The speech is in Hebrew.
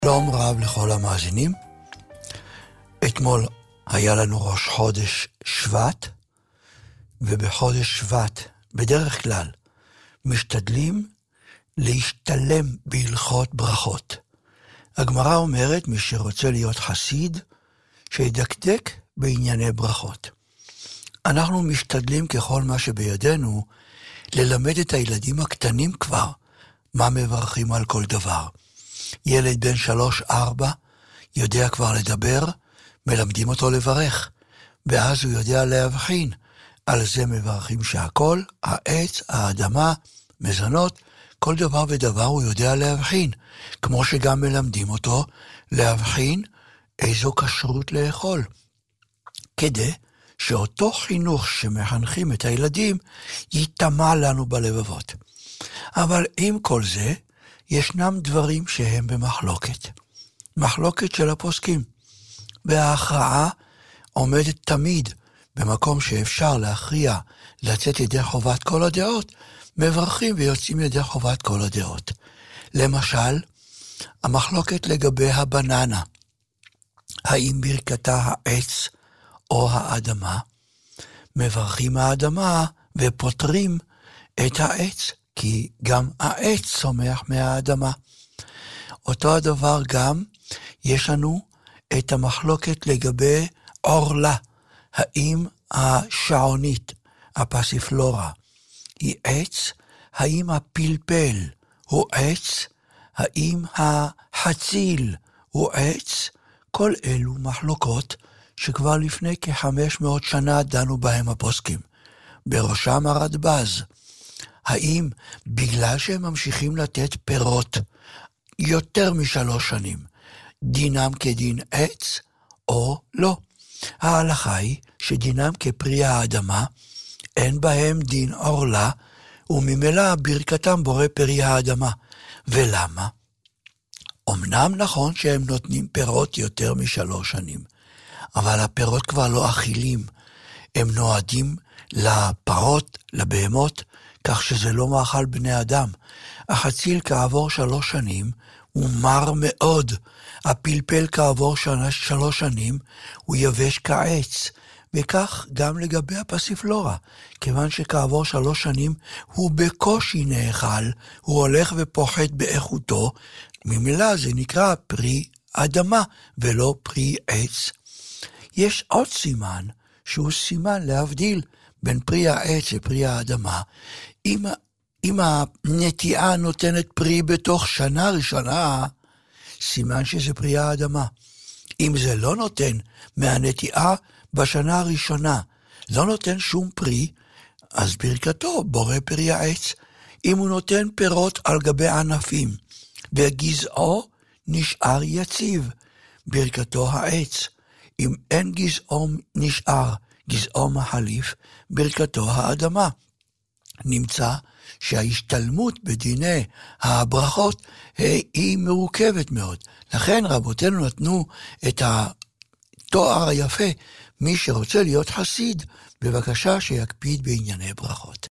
שלום רב לכל המאזינים. אתמול היה לנו ראש חודש שבט, ובחודש שבט בדרך כלל משתדלים להשתלם בהלכות ברכות. הגמרא אומרת, מי שרוצה להיות חסיד, שידקדק בענייני ברכות. אנחנו משתדלים ככל מה שבידינו ללמד את הילדים הקטנים כבר מה מברכים על כל דבר. ילד בן 3-4 יודע כבר לדבר, מלמדים אותו לברך, ואז הוא יודע להבחין. על זה מברכים שהכל, העץ, האדמה, מזונות, כל דבר ודבר הוא יודע להבחין, כמו שגם מלמדים אותו להבחין איזו כשרות לאכול, כדי שאותו חינוך שמחנכים את הילדים ייטמע לנו בלבבות. אבל עם כל זה, ישנם דברים שהם במחלוקת. מחלוקת של הפוסקים. וההכרעה עומדת תמיד במקום שאפשר להכריע לצאת ידי חובת כל הדעות, מברכים ויוצאים ידי חובת כל הדעות. למשל, המחלוקת לגבי הבננה. האם ברכתה העץ או האדמה? מברכים האדמה ופותרים את העץ, כי גם העץ צומח מהאדמה. אותו הדבר גם יש לנו את המחלוקת לגבי עורלה. האם השעונית, הפסיפלורה, היא עץ? האם הפלפל הוא עץ? האם החציל הוא עץ? כל אלו מחלוקות שכבר לפני כ-500 שנה דנו בהם הפוסקים. בראשם הרדב"ז. האם בגלל שהם ממשיכים לתת פירות יותר מ3 שנים, דינם כדין עץ או לא? ההלכה היא שדינם כפרי האדמה, אין בהם דין עורלה, וממילא ברכתם בורא פרי האדמה. ולמה? אמנם נכון שהם נותנים פירות יותר מ3 שנים, אבל הפירות כבר לא אכילים, הם נועדים לפרות, לבהמות, כך שזה לא מאכל בני אדם. החציל כעבור 3 שנים הוא מר מאוד. הפלפל כעבור 3 שנים הוא יבש כעץ. וכך גם לגבי הפסיפלורה. כיוון שכעבור 3 שנים הוא בקושי נאכל, הוא הולך ופוחת באיכותו, ממילא זה נקרא פרי אדמה ולא פרי עץ. יש עוד סימן שהוא סימן להבדיל בין פרי העץ לפרי האדמה. אם הנטיעה נותנת פרי בתוך שנה ראשונה, סימן שזה פרי האדמה. אם זה לא נותן מהנטיעה בשנה הראשונה, לא נותן שום פרי, אז ברכתו בורא פרי העץ. אם הוא נותן פירות על גבי ענפים, וגזעו נשאר יציב, ברכתו העץ. אם אין גזעו נשאר, גזעו מחליף, ברכתו האדמה. נמצא שההשתלמות בדיני הברכות היא מורכבת מאוד. לכן רבותינו נתנו את התואר היפה, מי שרוצה להיות חסיד, בבקשה שיקפיד בענייני ברכות.